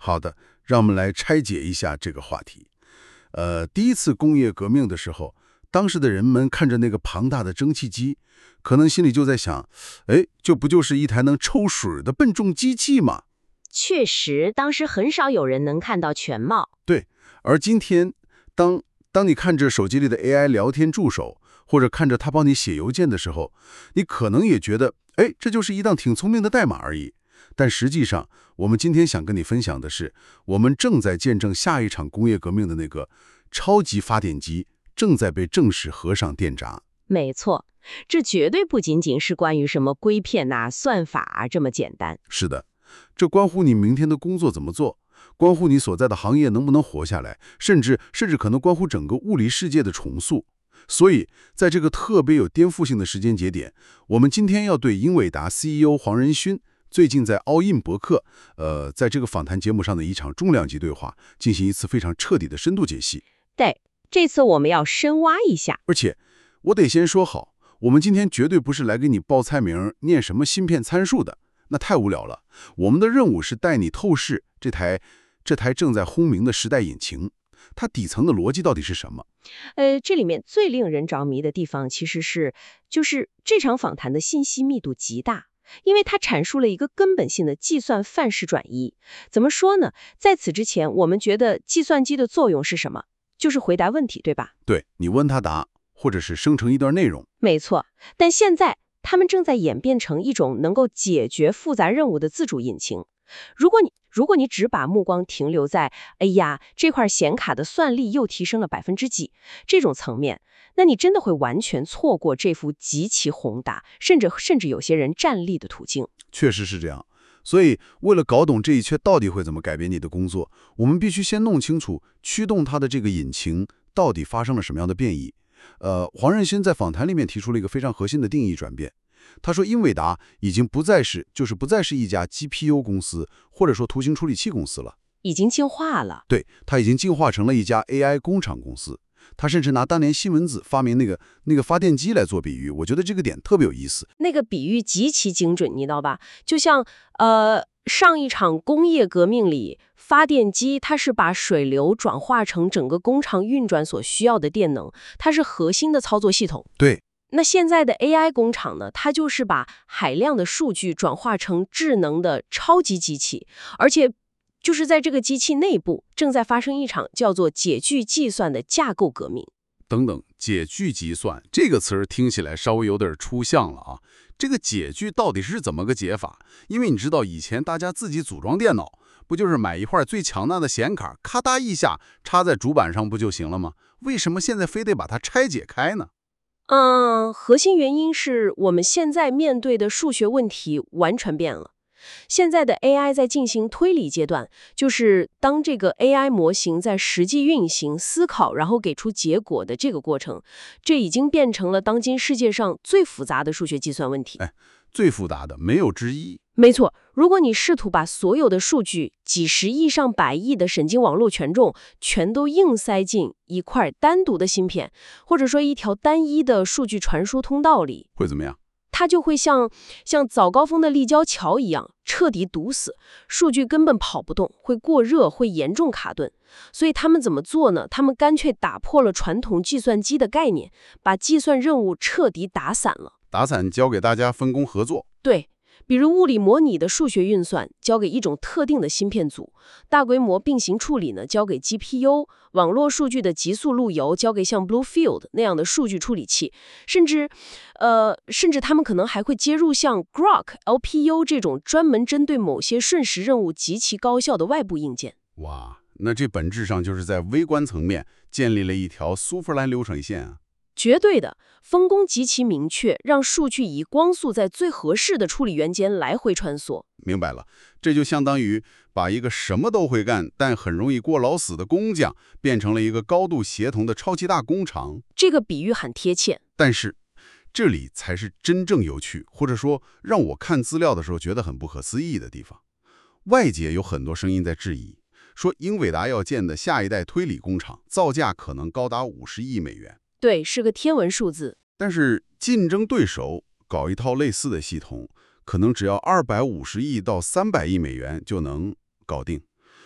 好的，让我们来拆解一下这个话题。第一次工业革命的时候，当时的人们看着那个庞大的蒸汽机，可能心里就在想，哎，这不就是一台能抽水的笨重机器吗？ 确实，当时很少有人能看到全貌。 对，而今天，当你看着手机里的 AI 聊天助手，或者看着它帮你写邮件的时候，你可能也觉得，哎，这就是一档挺聪明的代码而已。但实际上，我们今天想跟你分享的是，我们正在见证下一场工业革命的那个超级发电机正在被正式合上电闸。 没错，这绝对不仅仅是关于什么硅片算法这么简单。 是的，这关乎你明天的工作怎么做，关乎你所在的行业能不能活下来，甚至可能关乎整个物理世界的重塑。所以，在这个特别有颠覆性的时间节点，我们今天要对英伟达 CEO 黄仁勋最近在 All In 博客，在这个访谈节目上的一场重量级对话，进行一次非常彻底的深度解析。 对，这次我们要深挖一下。 而且，我得先说好，我们今天绝对不是来给你报菜名、念什么芯片参数的，那太无聊了。我们的任务是带你透视这台正在轰鸣的时代引擎，它底层的逻辑到底是什么？ 这里面最令人着迷的地方，其实就是这场访谈的信息密度极大。因为它阐述了一个根本性的计算范式转移。怎么说呢？在此之前，我们觉得计算机的作用是什么？就是回答问题，对吧？ 对，你问他答，或者是生成一段内容。 没错。但现在，它们正在演变成一种能够解决复杂任务的自主引擎。如果你只把目光停留在，哎呀，这块显卡的算力又提升了几%这种层面，那你真的会完全错过这幅极其宏大，甚至有些人站立的途径。 确实是这样。所以，为了搞懂这一切到底会怎么改变你的工作，我们必须先弄清楚驱动它的这个引擎到底发生了什么样的变异。黄仁勋在访谈里面提出了一个非常核心的定义转变。他说，英伟达已经不再是一家 GPU 公司，或者说图形处理器公司了， 已经进化了。 对，它已经进化成了一家 AI 工厂公司。他甚至拿当年西门子发明那个发电机来做比喻，我觉得这个点特别有意思。 那个比喻极其精准，你知道吧？就像上一场工业革命里，发电机它是把水流转化成整个工厂运转所需要的电能，它是核心的操作系统。 对。 那现在的 AI 工厂呢，它就是把海量的数据转化成智能的超级机器，而且就是在这个机器内部正在发生一场叫做解距计算的架构革命。 等等，解距计算这个词儿听起来稍微有点抽象了啊。这个解距到底是怎么个解法？因为你知道以前大家自己组装电脑，不就是买一块最强大的显卡，咔嗒一下插在主板上不就行了吗？为什么现在非得把它拆解开呢？ 核心原因是我们现在面对的数学问题完全变了。现在的 AI 在进行推理阶段，就是当这个 AI 模型在实际运行、思考，然后给出结果的这个过程，这已经变成了当今世界上最复杂的数学计算问题。 最复杂的没有之一。 没错，如果你试图把所有的数据、几十亿上百亿的神经网络权重全都硬塞进一块单独的芯片，或者说一条单一的数据传输通道里， 会怎么样？ 它就会像早高峰的立交桥一样彻底堵死，数据根本跑不动，会过热，会严重卡顿。所以他们怎么做呢？他们干脆打破了传统计算机的概念，把计算任务彻底打散了。 打散交给大家分工合作。 对。比如物理模拟的数学运算交给一种特定的芯片组，大规模并行处理呢交给 GPU， 网络数据的极速路由交给像 Bluefield 那样的数据处理器，甚至他们可能还会接入像 Grok、LPU 这种专门针对某些瞬时任务极其高效的外部硬件。 哇，那这本质上就是在微观层面建立了一条苏弗兰流水线啊。 绝对的，分工极其明确，让数据以光速在最合适的处理元间来回穿梭。 明白了，这就相当于把一个什么都会干，但很容易过劳死的工匠，变成了一个高度协同的超级大工厂。 这个比喻很贴切。 但是，这里才是真正有趣，或者说让我看资料的时候觉得很不可思议的地方。外界有很多声音在质疑，说英伟达要建的下一代推理工厂，造价可能高达50亿美元。 对，是个天文数字。 但是竞争对手搞一套类似的系统，可能只要250亿到300亿美元就能搞定。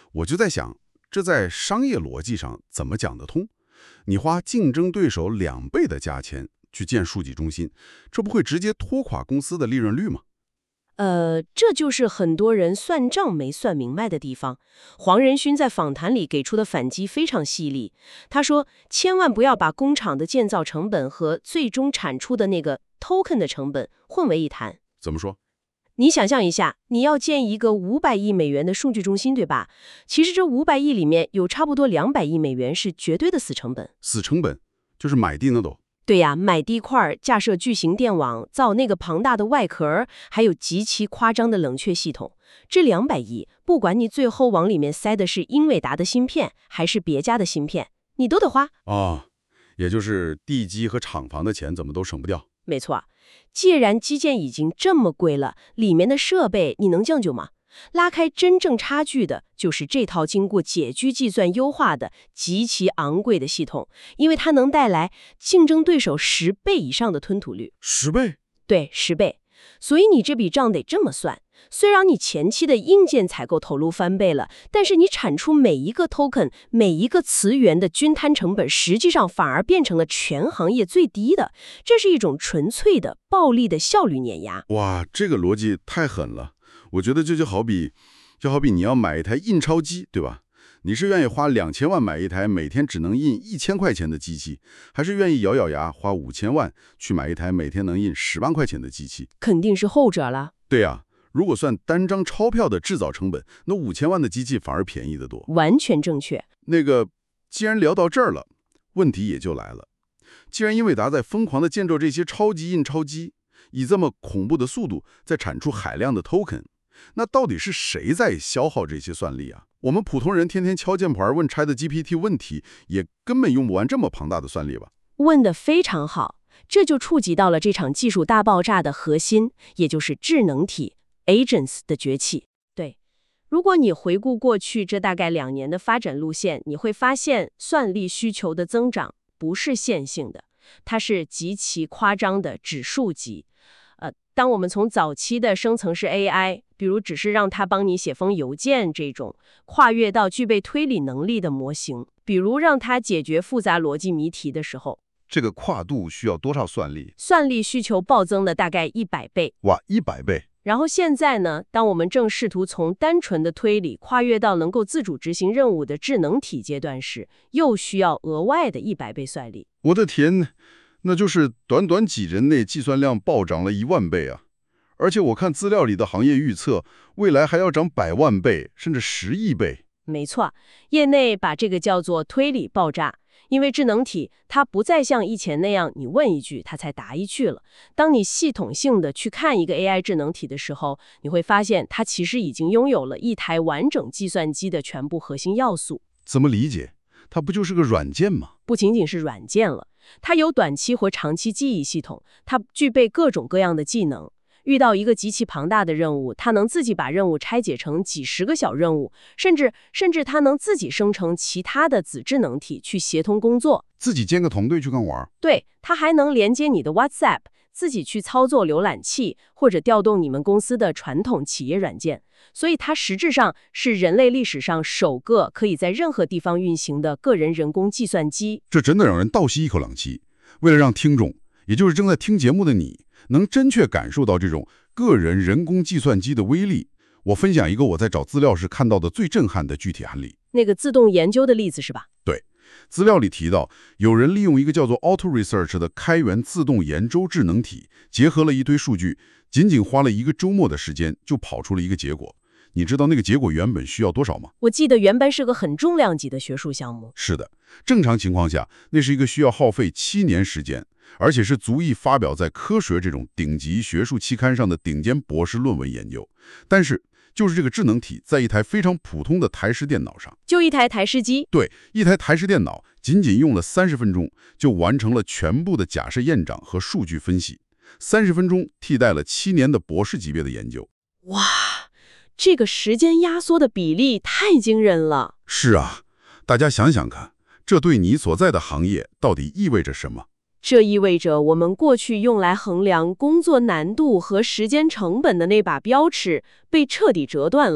我就在想，这在商业逻辑上怎么讲得通？你花竞争对手2倍的价钱去建数据中心，这不会直接拖垮公司的利润率吗？ 这就是很多人算账没算明白的地方。黄仁勋在访谈里给出的反击非常犀利。他说，千万不要把工厂的建造成本和最终产出的那个 token 的成本混为一谈。 怎么说？ 你想象一下，你要建一个500亿美元的数据中心，对吧？其实这500亿里面有差不多200亿美元是绝对的死成本。 死成本就是买地那都。 对呀，买地块、架设巨型电网、造那个庞大的外壳，还有极其夸张的冷却系统。这200亿，不管你最后往里面塞的是英伟达的芯片，还是别家的芯片，你都得花。 也就是地基和厂房的钱怎么都省不掉。 没错，既然基建已经这么贵了，里面的设备你能将就吗？拉开真正差距的就是这套经过解居计算优化的极其昂贵的系统，因为它能带来竞争对手10倍以上的吞吐率。 10倍？ 对，10倍。所以你这笔账得这么算，虽然你前期的硬件采购投入翻倍了，但是你产出每一个 token、每一个词源的均摊成本，实际上反而变成了全行业最低的。这是一种纯粹的暴力的效率碾压。 哇，这个逻辑太狠了。我觉得这就好比你要买一台印钞机，对吧？你是愿意花2000万买一台每天只能印1000块钱的机器，还是愿意咬咬牙花5000万去买一台每天能印10万块钱的机器？ 肯定是后者了。 对啊，如果算单张钞票的制造成本，那5000万的机器反而便宜得多。 完全正确。 既然聊到这儿了，问题也就来了。既然英伟达在疯狂地建造这些超级印钞机，以这么恐怖的速度在产出海量的 token，那到底是谁在消耗这些算力啊？我们普通人天天敲键盘问 ChatGPT 问题，也根本用不完这么庞大的算力吧？ 问得非常好，这就触及到了这场技术大爆炸的核心，也就是智能体 agents 的崛起。对，如果你回顾过去这大概2年的发展路线，你会发现算力需求的增长不是线性的，它是极其夸张的指数级。当我们从早期的生成式 AI， 比如只是让它帮你写封邮件这种，跨越到具备推理能力的模型，比如让它解决复杂逻辑谜题的时候， 这个跨度需要多少算力？ 算力需求暴增了大概100倍。 哇，100倍！ 然后现在呢，当我们正试图从单纯的推理跨越到能够自主执行任务的智能体阶段时，又需要额外的100倍算力。 我的天，那就是短短几年内计算量暴涨了10000倍啊！而且我看资料里的行业预测，未来还要涨100万倍，甚至10亿倍。 没错，业内把这个叫做推理爆炸，因为智能体它不再像以前那样，你问一句它才答一句了。当你系统性的去看一个 AI 智能体的时候，你会发现它其实已经拥有了一台完整计算机的全部核心要素。 怎么理解？它不就是个软件吗？ 不仅仅是软件了，它有短期和长期记忆系统，它具备各种各样的技能。遇到一个极其庞大的任务，它能自己把任务拆解成几十个小任务，甚至它能自己生成其他的子智能体去协同工作， 自己建个团队去干玩。 对，它还能连接你的 WhatsApp， 自己去操作浏览器，或者调动你们公司的传统企业软件。所以它实质上是人类历史上首个可以在任何地方运行的个人人工计算机。 这真的让人倒吸一口冷气。为了让听众，也就是正在听节目的你，能真切感受到这种个人人工计算机的威力，我分享一个我在找资料时看到的最震撼的具体案例。 那个自动研究的例子是吧？ 对，资料里提到，有人利用一个叫做 Auto Research 的开源自动研究智能体，结合了一堆数据，仅仅花了1个周末的时间，就跑出了一个结果。你知道那个结果原本需要多少吗？ 我记得原本是个很重量级的学术项目。 是的，正常情况下，那是一个需要耗费7年时间，而且是足以发表在科学这种顶级学术期刊上的顶尖博士论文研究。但是，就是这个智能体在一台非常普通的台式电脑上， 就一台台式机， 对，一台台式电脑仅仅用了30分钟，就完成了全部的假设验证和数据分析。30分钟替代了7年的博士级别的研究。 哇！这个时间压缩的比例太惊人了。 是啊，大家想想看，这对你所在的行业到底意味着什么？ 这意味着我们过去用来衡量工作难度和时间成本的那把标尺被彻底折断了。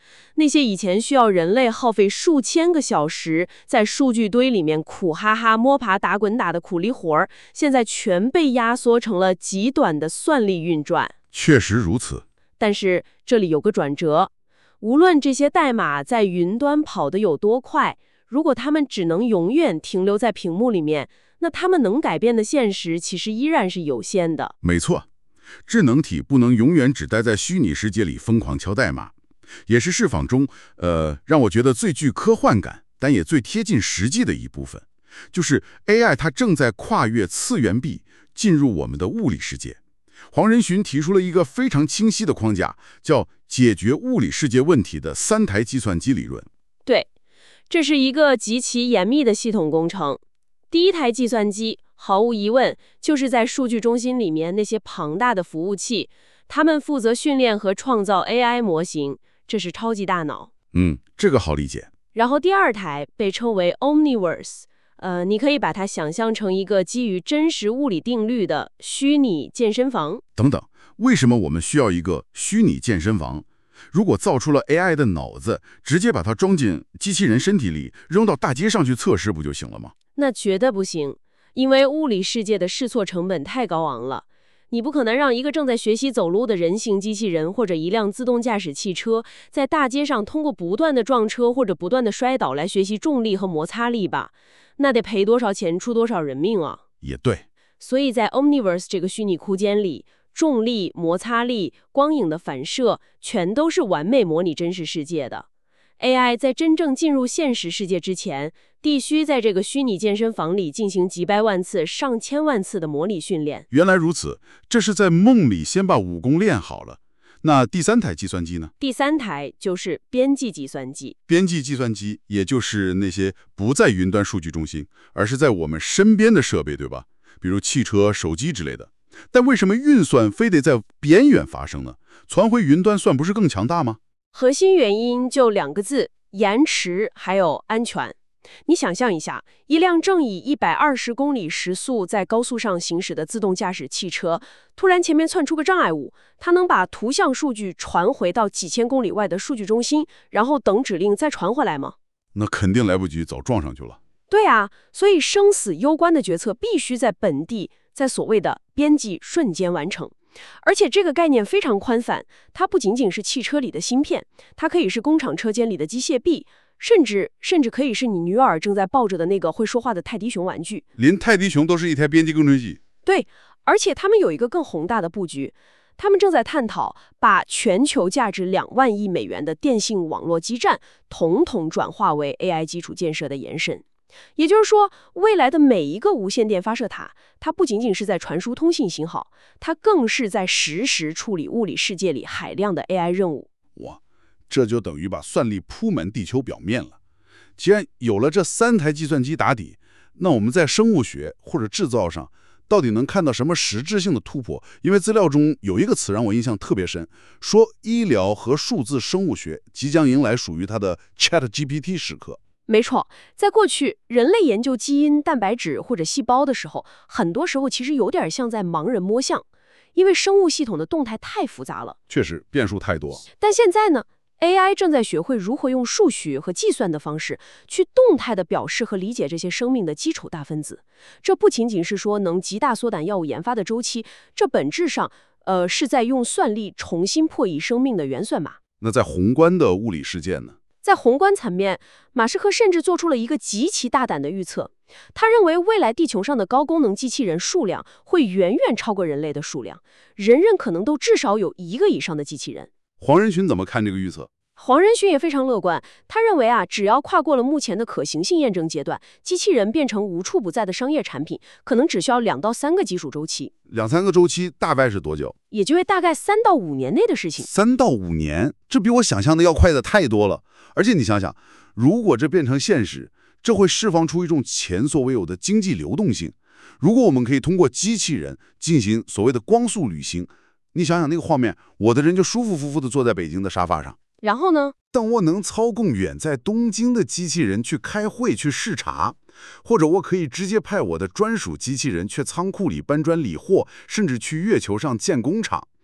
那些以前需要人类耗费数千个小时在数据堆里面苦哈哈摸爬打滚打的苦力活儿，现在全被压缩成了极短的算力运转。 确实如此。 但是这里有个转折，无论这些代码在云端跑得有多快，如果它们只能永远停留在屏幕里面，那它们能改变的现实其实依然是有限的。 没错，智能体不能永远只待在虚拟世界里疯狂敲代码，也是释放中让我觉得最具科幻感，但也最贴近实际的一部分，就是 AI 它正在跨越次元壁，进入我们的物理世界。黄仁勋提出了一个非常清晰的框架，叫解决物理世界问题的3台计算机理论。 对，这是一个极其严密的系统工程。第一台计算机，毫无疑问，就是在数据中心里面那些庞大的服务器，他们负责训练和创造 AI 模型，这是超级大脑。 这个好理解。 然后第二台被称为 Omniverse，你可以把它想象成一个基于真实物理定律的虚拟健身房。 等等，为什么我们需要一个虚拟健身房？如果造出了 AI 的脑子，直接把它装进机器人身体里，扔到大街上去测试不就行了吗？ 那绝对不行，因为物理世界的试错成本太高昂了。你不可能让一个正在学习走路的人形机器人或者一辆自动驾驶汽车，在大街上通过不断的撞车或者不断的摔倒来学习重力和摩擦力吧？那得赔多少钱，出多少人命啊？ 也对。 所以在 Omniverse 这个虚拟空间里，重力、摩擦力、光影的反射，全都是完美模拟真实世界的。AI 在真正进入现实世界之前，必须在这个虚拟健身房里进行几百万次、上千万次的模拟训练。 原来如此，这是在梦里先把武功练好了。那第3台计算机呢？ 第3台就是边际计算机。 边际计算机也就是那些不在云端数据中心，而是在我们身边的设备，对吧？比如汽车、手机之类的。但为什么运算非得在边缘发生呢？传回云端算不是更强大吗？ 核心原因就2个字：延迟还有安全。你想象一下，一辆正以120公里时速在高速上行驶的自动驾驶汽车，突然前面窜出个障碍物，它能把图像数据传回到几千公里外的数据中心，然后等指令再传回来吗？ 那肯定来不及，早撞上去了。 对啊，所以生死攸关的决策必须在本地，在所谓的边际瞬间完成。而且这个概念非常宽泛，它不仅仅是汽车里的芯片，它可以是工厂车间里的机械臂，甚至可以是你女儿正在抱着的那个会说话的泰迪熊玩具。 连泰迪熊都是一台边际工程机。 对，而且他们有一个更宏大的布局，他们正在探讨把全球价值2万亿美元的电信网络基站统统转化为 AI 基础建设的延伸。也就是说，未来的每一个无线电发射塔，它不仅仅是在传输通信信号，它更是在实时处理物理世界里海量的 AI 任务。 哇，这就等于把算力铺满地球表面了。既然有了这3台计算机打底，那我们在生物学或者制造上到底能看到什么实质性的突破？因为资料中有一个词让我印象特别深，说医疗和数字生物学即将迎来属于它的 ChatGPT 时刻。 没错，在过去，人类研究基因、蛋白质或者细胞的时候，很多时候其实有点像在盲人摸象，因为生物系统的动态太复杂了， 确实变数太多。 但现在呢，AI 正在学会如何用数学和计算的方式去动态的表示和理解这些生命的基础大分子。这不仅仅是说能极大缩短药物研发的周期，这本质上是在用算力重新破译生命的原算码。 那在宏观的物理世界呢？ 在宏观层面，马斯克甚至做出了一个极其大胆的预测。他认为未来地球上的高功能机器人数量会远远超过人类的数量，人人可能都至少有1个以上的机器人。 黄仁勋怎么看这个预测？ 黄仁勋也非常乐观，他认为只要跨过了目前的可行性验证阶段，机器人变成无处不在的商业产品，可能只需要2到3个技术周期。 2、3个周期大概是多久？ 也就是大概3到5年内的事情。 3到5年，这比我想象的要快的太多了。而且你想想，如果这变成现实，这会释放出一种前所未有的经济流动性。如果我们可以通过机器人进行所谓的光速旅行，你想想那个画面，我的人就舒舒服服地坐在北京的沙发上。 然后呢？ 当我能操控远在东京的机器人去开会去视察，或者我可以直接派我的专属机器人去仓库里搬砖理货，甚至去月球上建工厂，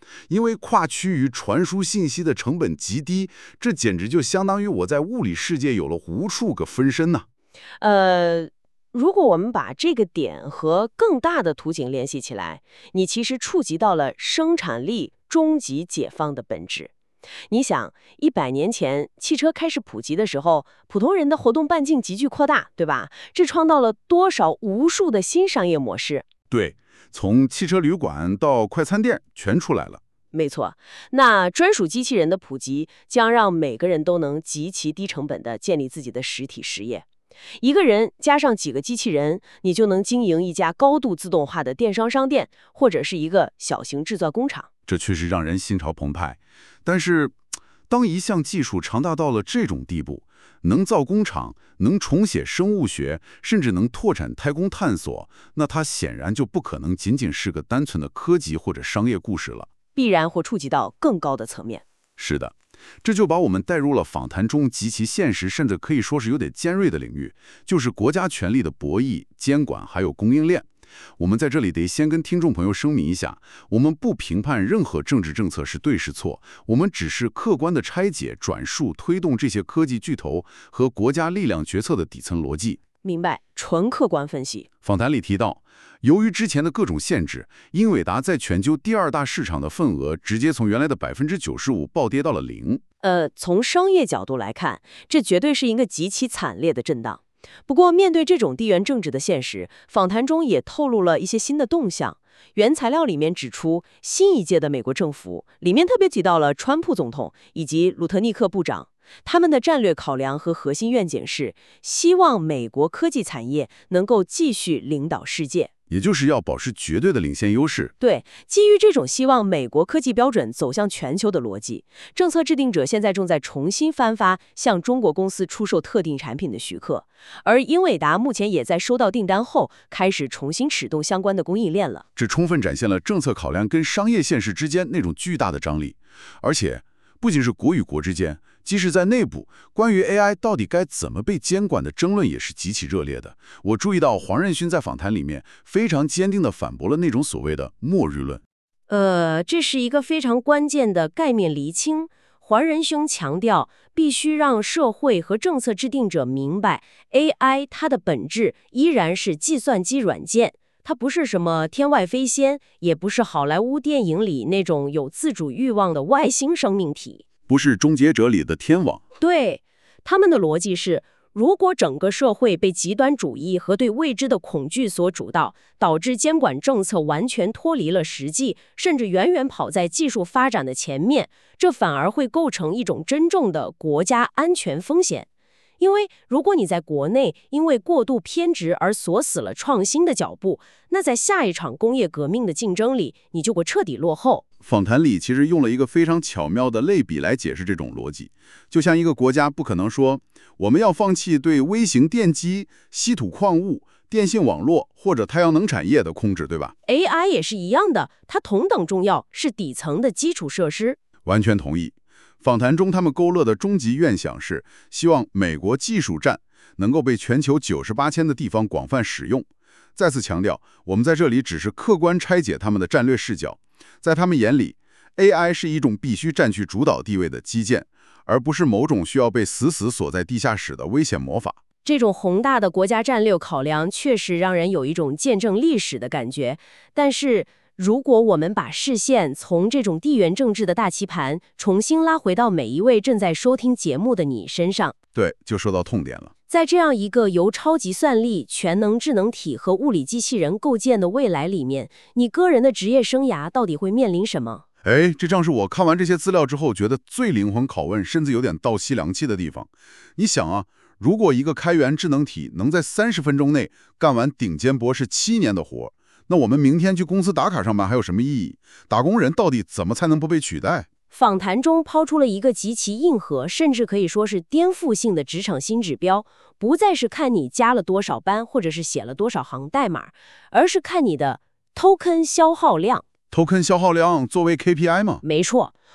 因为跨区域传输信息的成本极低，这简直就相当于我在物理世界有了无数个分身呢。 如果我们把这个点和更大的图景联系起来，你其实触及到了生产力终极解放的本质。你想，100年前汽车开始普及的时候，普通人的活动半径急剧扩大，对吧？这创造了多少无数的新商业模式？ 对，从汽车旅馆到快餐店全出来了。 没错，那专属机器人的普及将让每个人都能极其低成本地建立自己的实体实业。一个人加上几个机器人，你就能经营一家高度自动化的电商商店，或者是一个小型制造工厂。 这确实让人心潮澎湃。但是，当一项技术强大到了这种地步，能造工厂，能重写生物学，甚至能拓展太空探索，那它显然就不可能仅仅是个单纯的科技或者商业故事了， 必然会触及到更高的层面。 是的，这就把我们带入了访谈中极其现实，甚至可以说是有点尖锐的领域，就是国家权力的博弈、监管还有供应链。我们在这里得先跟听众朋友声明一下，我们不评判任何政治政策是对是错，我们只是客观地拆解、转述、推动这些科技巨头和国家力量决策的底层逻辑。 明白，纯客观分析。 访谈里提到，由于之前的各种限制，英伟达在全球第2大市场的份额直接从原来的95%暴跌到了0%。 从商业角度来看，这绝对是一个极其惨烈的震荡。不过，面对这种地缘政治的现实，访谈中也透露了一些新的动向。原材料里面指出，新一届的美国政府里面特别提到了川普总统以及鲁特尼克部长，他们的战略考量和核心愿景是希望美国科技产业能够继续领导世界。 也就是要保持绝对的领先优势。 对，基于这种希望美国科技标准走向全球的逻辑，政策制定者现在正在重新颁发向中国公司出售特定产品的许可，而英伟达目前也在收到订单后，开始重新启动相关的供应链了。 这充分展现了政策考量跟商业现实之间那种巨大的张力。而且，不仅是国与国之间，即使在内部，关于 AI 到底该怎么被监管的争论也是极其热烈的。我注意到黄任勋在访谈里面非常坚定地反驳了那种所谓的末日论。 这是一个非常关键的概念厘清。黄仁勋强调，必须让社会和政策制定者明白 ，AI 它的本质依然是计算机软件，它不是什么天外飞仙，也不是好莱坞电影里那种有自主欲望的外星生命体。 不是终结者里的天网。 对，他们的逻辑是，如果整个社会被极端主义和对未知的恐惧所主导，导致监管政策完全脱离了实际，甚至远远跑在技术发展的前面，这反而会构成一种真正的国家安全风险。因为如果你在国内因为过度偏执而锁死了创新的脚步，那在下一场工业革命的竞争里，你就会彻底落后。 访谈里其实用了一个非常巧妙的类比来解释这种逻辑，就像一个国家不可能说我们要放弃对微型电机、稀土矿物、电信网络或者太阳能产业的控制，对吧？ AI 也是一样的，它同等重要，是底层的基础设施。 完全同意。访谈中他们勾勒的终极愿想是希望美国技术栈能够被全球98千的地方广泛使用。再次强调，我们在这里只是客观拆解他们的战略视角。在他们眼里， AI 是一种必须占据主导地位的基建，而不是某种需要被死死锁在地下室的危险魔法。 这种宏大的国家战略考量确实让人有一种见证历史的感觉，但是如果我们把视线从这种地缘政治的大棋盘重新拉回到每一位正在收听节目的你身上， 对，就说到痛点了。 在这样一个由超级算力、全能智能体和物理机器人构建的未来里面，你个人的职业生涯到底会面临什么？ 这正是我看完这些资料之后觉得最灵魂拷问，甚至有点倒吸凉气的地方。你想啊，如果一个开源智能体能在30分钟内干完顶尖博士7年的活，那我们明天去公司打卡上班还有什么意义？打工人到底怎么才能不被取代？ 访谈中抛出了一个极其硬核，甚至可以说是颠覆性的职场新指标，不再是看你加了多少班，或者是写了多少行代码，而是看你的 token 消耗量。 token 消耗量作为 KPI 吗？ 没错，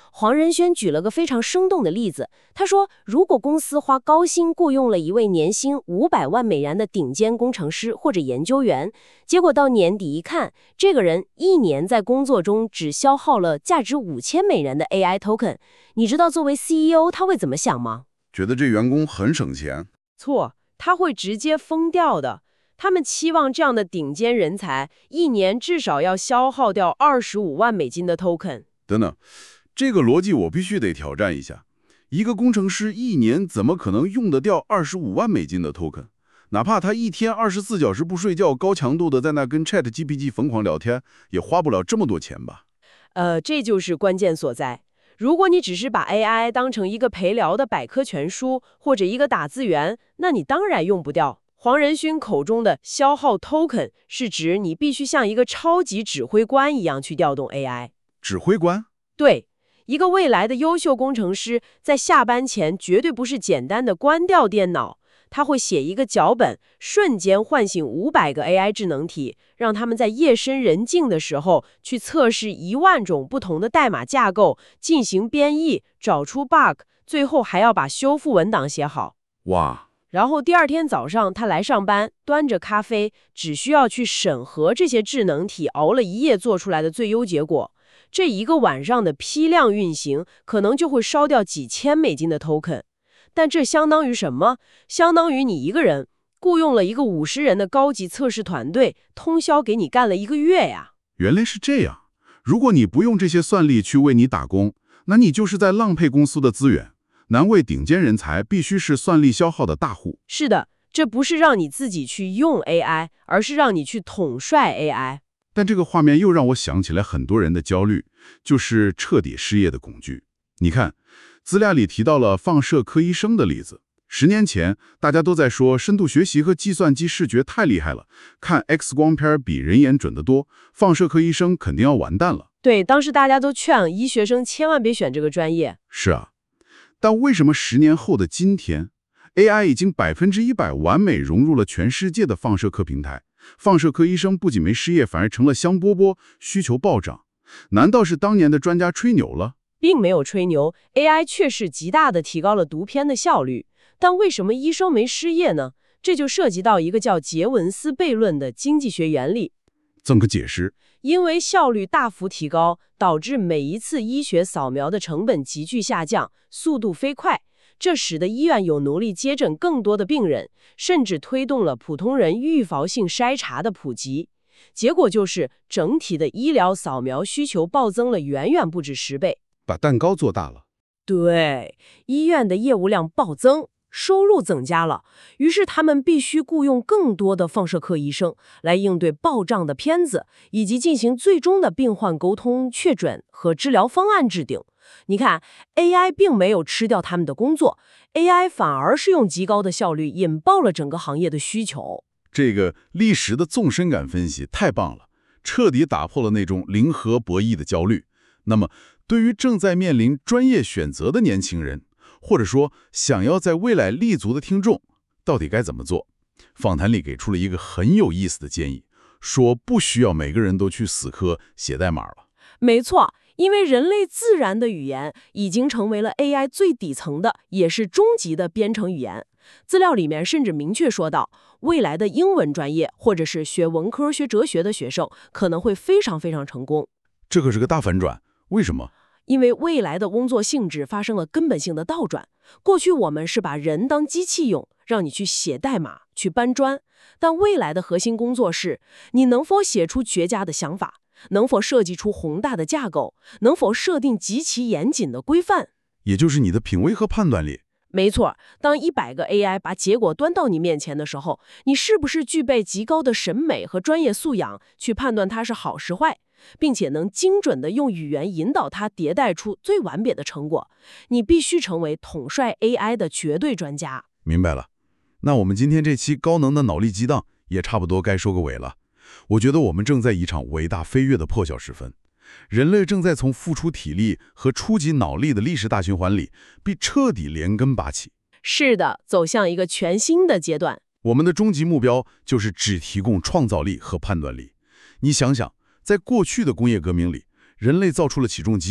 黄仁轩举了个非常生动的例子，他说，如果公司花高薪雇佣了一位年薪500万美元的顶尖工程师或者研究员，结果到年底一看，这个人一年在工作中只消耗了价值5000美元的 AI token， 你知道作为 CEO 他会怎么想吗？ 觉得这员工很省钱。 错，他会直接疯掉的。他们期望这样的顶尖人才一年至少要消耗掉25万美金的 token。 等等，这个逻辑我必须得挑战一下。一个工程师一年怎么可能用得掉25万美金的 token？ 哪怕他一天24小时不睡觉，高强度的在那跟 ChatGPT 疯狂聊天，也花不了这么多钱吧？ 这就是关键所在。如果你只是把 AI 当成一个陪聊的百科全书或者一个打字员，那你当然用不掉。黄仁勋口中的消耗 token 是指你必须像一个超级指挥官一样去调动 AI。 指挥官？ 对，一个未来的优秀工程师在下班前绝对不是简单的关掉电脑，他会写一个脚本，瞬间唤醒500个 AI 智能体，让他们在夜深人静的时候去测试10000种不同的代码架构，进行编译，找出 bug， 最后还要把修复文档写好。 哇！ 然后第二天早上他来上班，端着咖啡，只需要去审核这些智能体熬了一夜做出来的最优结果。这一个晚上的批量运行，可能就会烧掉几千美金的 token。但这相当于什么？相当于你一个人雇佣了一个50人的高级测试团队，通宵给你干了1个月呀。 原来是这样。如果你不用这些算力去为你打工，那你就是在浪费公司的资源。难为顶尖人才必须是算力消耗的大户。 是的，这不是让你自己去用 AI， 而是让你去统帅 AI。 但这个画面又让我想起来很多人的焦虑，就是彻底失业的恐惧。你看，资料里提到了放射科医生的例子。10年前，大家都在说深度学习和计算机视觉太厉害了，看 X 光片比人眼准得多，放射科医生肯定要完蛋了。 对，当时大家都劝医学生千万别选这个专业。 是啊，但为什么10年后的今天 ，AI 已经100%完美融入了全世界的放射科平台？放射科医生不仅没失业，反而成了香饽饽，需求暴涨。难道是当年的专家吹牛了？ 并没有吹牛 ，AI 确实极大地提高了读片的效率。但为什么医生没失业呢？这就涉及到一个叫杰文斯悖论的经济学原理。 怎么个解释？ 因为效率大幅提高，导致每一次医学扫描的成本急剧下降，速度飞快。这使得医院有能力接诊更多的病人，甚至推动了普通人预防性筛查的普及。结果就是整体的医疗扫描需求暴增了远远不止10倍。 把蛋糕做大了。 对，医院的业务量暴增，收入增加了，于是他们必须雇佣更多的放射科医生来应对暴涨的片子，以及进行最终的病患沟通、确诊和治疗方案制定。你看 ，AI 并没有吃掉他们的工作 ，AI 反而是用极高的效率引爆了整个行业的需求。 这个历时的纵深感分析太棒了，彻底打破了那种零和博弈的焦虑。那么，对于正在面临专业选择的年轻人，或者说想要在未来立足的听众，到底该怎么做？访谈里给出了一个很有意思的建议，说不需要每个人都去死磕写代码了。 没错，因为人类自然的语言已经成为了 AI 最底层的，也是终极的编程语言。资料里面甚至明确说到，未来的英文专业或者是学文科学哲学的学生可能会非常非常成功。 这可是个大反转，为什么？ 因为未来的工作性质发生了根本性的倒转。过去我们是把人当机器用，让你去写代码、去搬砖，但未来的核心工作是你能否写出绝佳的想法，能否设计出宏大的架构，能否设定极其严谨的规范， 也就是你的品味和判断力。 没错，当100个 AI 把结果端到你面前的时候，你是不是具备极高的审美和专业素养去判断它是好是坏，并且能精准地用语言引导它迭代出最完美的成果？你必须成为统帅 AI 的绝对专家。 明白了，那我们今天这期高能的脑力激荡也差不多该收个尾了。我觉得我们正在一场伟大飞跃的破晓时分。人类正在从付出体力和初级脑力的历史大循环里被彻底连根拔起。 是的，走向一个全新的阶段。 我们的终极目标就是只提供创造力和判断力。你想想，在过去的工业革命里，人类造出了起重机，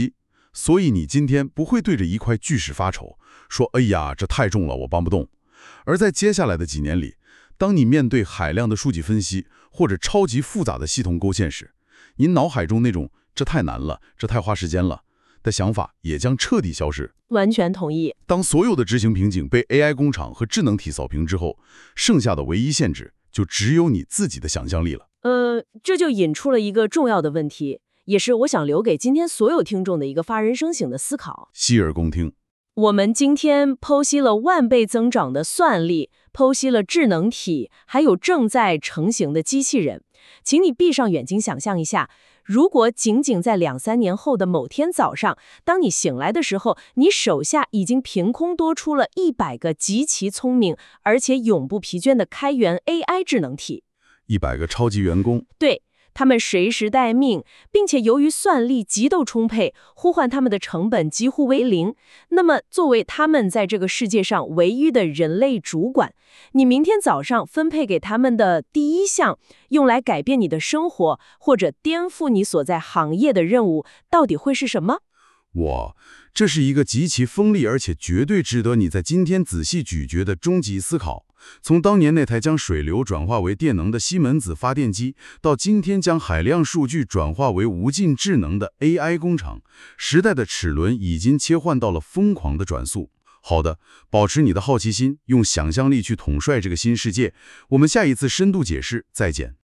所以你今天不会对着一块巨石发愁，说哎呀，这太重了，我搬不动。而在接下来的几年里，当你面对海量的数据分析或者超级复杂的系统构建时，你脑海中那种这太难了，这太花时间了的想法也将彻底消失。 完全同意。 当所有的执行瓶颈被 AI 工厂和智能体扫平之后，剩下的唯一限制就只有你自己的想象力了。 这就引出了一个重要的问题，也是我想留给今天所有听众的一个发人深省的思考。 洗耳恭听。 我们今天剖析了万倍增长的算力，剖析了智能体，还有正在成型的机器人。请你闭上眼睛想象一下，如果仅仅在2-3年后的某天早上，当你醒来的时候，你手下已经凭空多出了100个极其聪明而且永不疲倦的开源 AI 智能体。 100个超级员工。 对。他们随时待命，并且由于算力极度充沛，呼唤他们的成本几乎为零。那么，作为他们在这个世界上唯一的人类主管，你明天早上分配给他们的第一项用来改变你的生活或者颠覆你所在行业的任务，到底会是什么？ 哇，这是一个极其锋利而且绝对值得你在今天仔细咀嚼的终极思考。从当年那台将水流转化为电能的西门子发电机，到今天将海量数据转化为无尽智能的 AI 工厂，时代的齿轮已经切换到了疯狂的转速。好的，保持你的好奇心，用想象力去统帅这个新世界。我们下一次深度解释再见。